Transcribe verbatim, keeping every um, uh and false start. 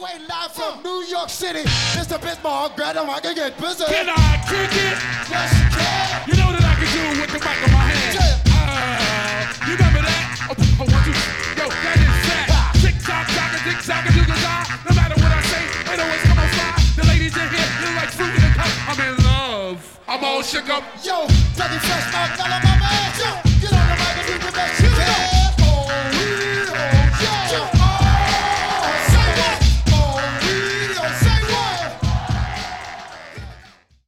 way live from New York City. Mister Bismarck, grab him, I can get busy. Can I kick it? Yes, you can. You know that I can do it with the mic in my hand. Yeah. Uh, you remember that? Oh, oh, one, two, yo, that is that. Tick tock, tock, tick tock, do the die. No matter what I say, they always come on fly. The ladies in here, look like fruit in a cup. I'm in love. I'm all shook up. Yo, Dougie Fresh, Mark Mellow.